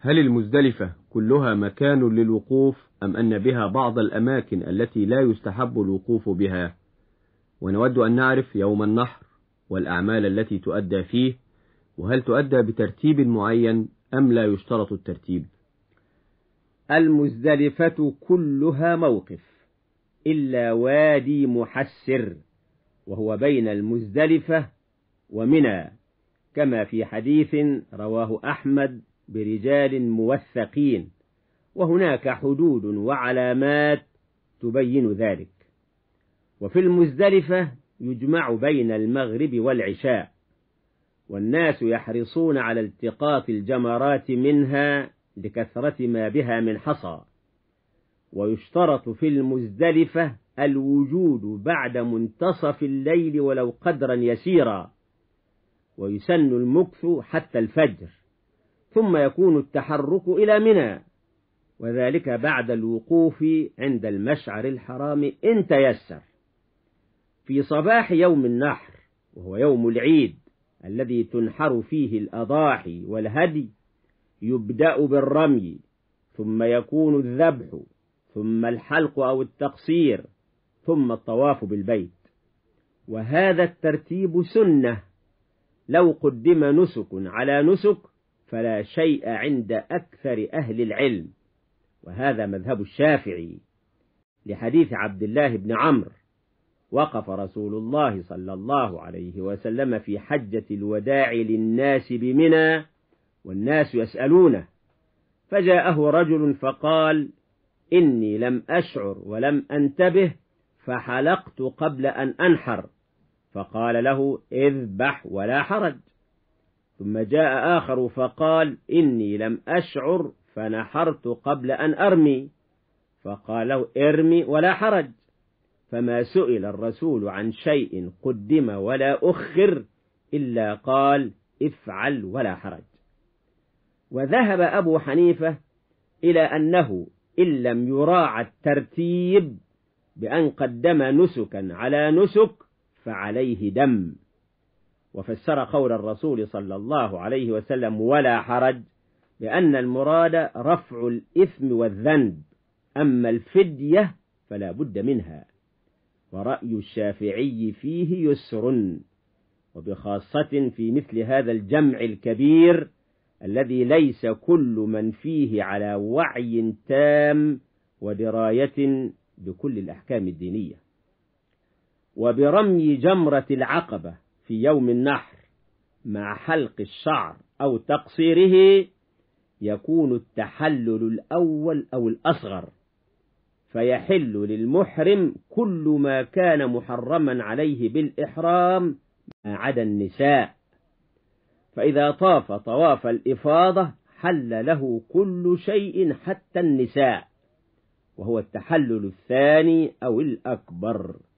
هل المزدلفة كلها مكان للوقوف أم أن بها بعض الأماكن التي لا يستحب الوقوف بها؟ ونود أن نعرف يوم النحر والأعمال التي تؤدى فيه، وهل تؤدى بترتيب معين أم لا يشترط الترتيب؟ المزدلفة كلها موقف إلا وادي محسر، وهو بين المزدلفة ومنى، كما في حديث رواه أحمد برجال موثقين، وهناك حدود وعلامات تبين ذلك. وفي المزدلفة يجمع بين المغرب والعشاء، والناس يحرصون على التقاط الجمرات منها لكثرة ما بها من حصى. ويشترط في المزدلفة الوجود بعد منتصف الليل ولو قدرا يسيرا، ويسن المكث حتى الفجر، ثم يكون التحرك إلى منى، وذلك بعد الوقوف عند المشعر الحرام إن تيسر. في صباح يوم النحر، وهو يوم العيد الذي تنحر فيه الأضاحي والهدي، يبدأ بالرمي، ثم يكون الذبح، ثم الحلق أو التقصير، ثم الطواف بالبيت. وهذا الترتيب سنة، لو قدم نسك على نسك فلا شيء عند أكثر أهل العلم، وهذا مذهب الشافعي، لحديث عبد الله بن عمرو: وقف رسول الله صلى الله عليه وسلم في حجة الوداع للناس بمنى والناس يسألونه، فجاءه رجل فقال: إني لم أشعر ولم أنتبه فحلقت قبل أن أنحر، فقال له: اذبح ولا حرج. ثم جاء آخر فقال: إني لم أشعر فنحرت قبل أن أرمي، فقال له: ارمي ولا حرج. فما سئل الرسول عن شيء قدم ولا أخر إلا قال: افعل ولا حرج. وذهب أبو حنيفة إلى أنه إن لم يراعى الترتيب بأن قدم نسكا على نسك فعليه دم، وفسر قول الرسول صلى الله عليه وسلم ولا حرج بأن المراد رفع الإثم والذنب، أما الفدية فلا بد منها. ورأي الشافعي فيه يسر، وبخاصة في مثل هذا الجمع الكبير الذي ليس كل من فيه على وعي تام ودراية بكل الأحكام الدينية. وبرمي جمرة العقبة في يوم النحر مع حلق الشعر أو تقصيره يكون التحلل الأول أو الأصغر، فيحل للمحرم كل ما كان محرما عليه بالإحرام ما عدا النساء، فإذا طاف طواف الإفاضة حل له كل شيء حتى النساء، وهو التحلل الثاني أو الأكبر.